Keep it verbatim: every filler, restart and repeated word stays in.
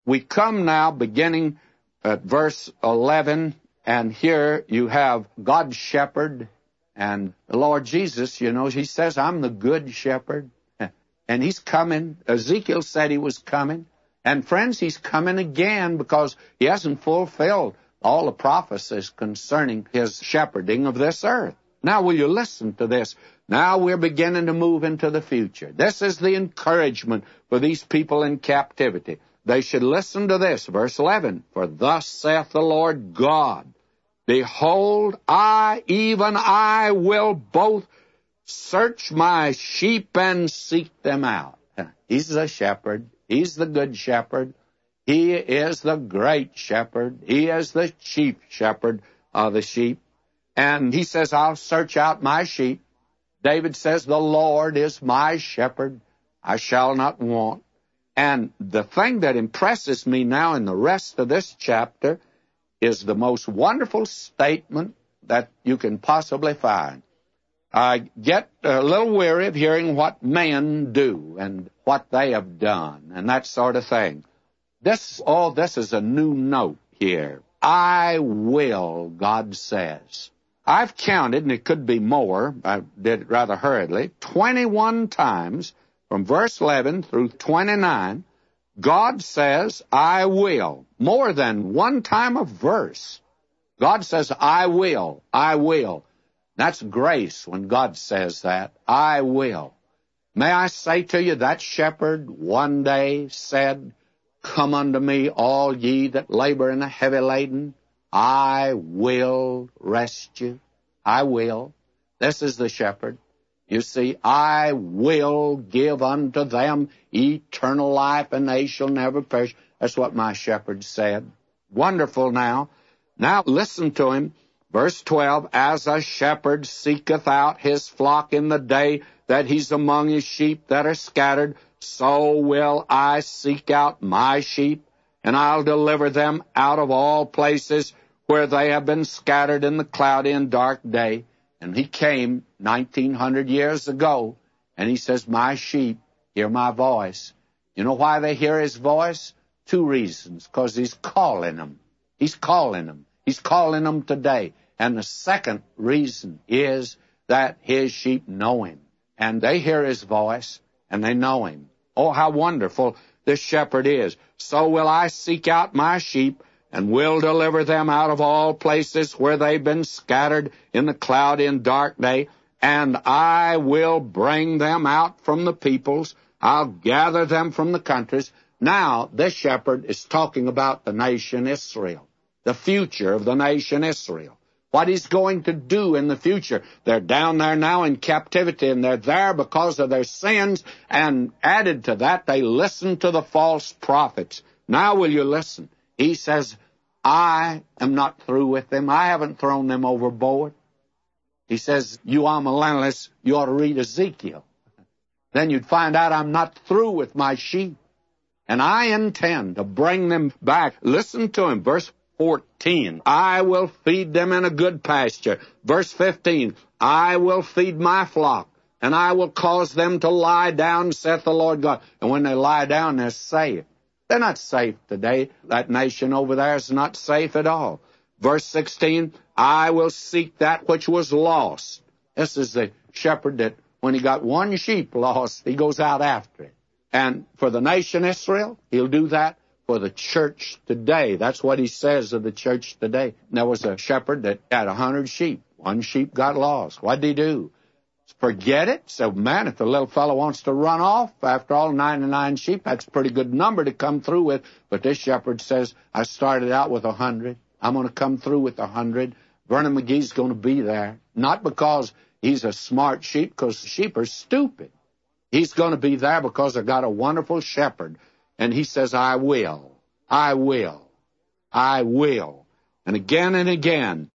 We come now beginning at verse eleven, and here you have God's shepherd, and the Lord Jesus, you know, he says, I'm the good shepherd, and he's coming. Ezekiel said he was coming, and friends, he's coming again because he hasn't fulfilled all the prophecies concerning his shepherding of this earth. Now, will you listen to this? Now we're beginning to move into the future. This is the encouragement for these people in captivity. They should listen to this, verse eleven. For thus saith the Lord God, behold, I, even I, will both search my sheep and seek them out. He's the shepherd. He's the good shepherd. He is the great shepherd. He is the chief shepherd of the sheep. And he says, I'll search out my sheep. David says, the Lord is my shepherd. I shall not want. And the thing that impresses me now in the rest of this chapter is the most wonderful statement that you can possibly find. I get a little weary of hearing what men do and what they have done and that sort of thing. This, oh, this is a new note here. I will, God says. I've counted, and it could be more, I did it rather hurriedly, twenty-one times from verse eleven through twenty-nine, God says, I will. More than one time a verse. God says, I will, I will. That's grace when God says that, I will. May I say to you, that shepherd one day said, come unto me, all ye that labor and are heavy laden. I will rest you. I will. This is the shepherd. You see, I will give unto them eternal life, and they shall never perish. That's what my shepherd said. Wonderful now. Now listen to him. Verse twelve, as a shepherd seeketh out his flock in the day that he's among his sheep that are scattered, so will I seek out my sheep, and I'll deliver them out of all places where they have been scattered in the cloudy and dark day. And he came nineteen hundred years ago, and he says, my sheep hear my voice. You know why they hear his voice? Two reasons. Because he's calling them. He's calling them. He's calling them today. And the second reason is that his sheep know him. And they hear his voice, and they know him. Oh, how wonderful this shepherd is. So will I seek out my sheep, and will deliver them out of all places where they've been scattered in the cloudy and dark day, and I will bring them out from the peoples. I'll gather them from the countries. Now, this shepherd is talking about the nation Israel, the future of the nation Israel, what he's going to do in the future. They're down there now in captivity, and they're there because of their sins, and added to that, they listen to the false prophets. Now will you listen? He says, I am not through with them. I haven't thrown them overboard. He says, you amillennialists, you ought to read Ezekiel. Then you'd find out I'm not through with my sheep. And I intend to bring them back. Listen to him, verse fourteen. I will feed them in a good pasture. Verse fifteen. I will feed my flock, and I will cause them to lie down, saith the Lord God. And when they lie down, they're safe. They're not safe today. That nation over there is not safe at all. Verse sixteen, I will seek that which was lost. This is the shepherd that when he got one sheep lost, he goes out after it. And for the nation Israel, he'll do that for the church today. That's what he says of the church today. There was a shepherd that had a hundred sheep. One sheep got lost. What did he do? Forget it. So, man, if the little fellow wants to run off, after all, ninety-nine sheep, that's a pretty good number to come through with. But this shepherd says, I started out with a hundred. I'm going to come through with a hundred. Vernon McGee's going to be there. Not because he's a smart sheep, because sheep are stupid. He's going to be there because I've got a wonderful shepherd. And he says, I will. I will. I will. And again and again,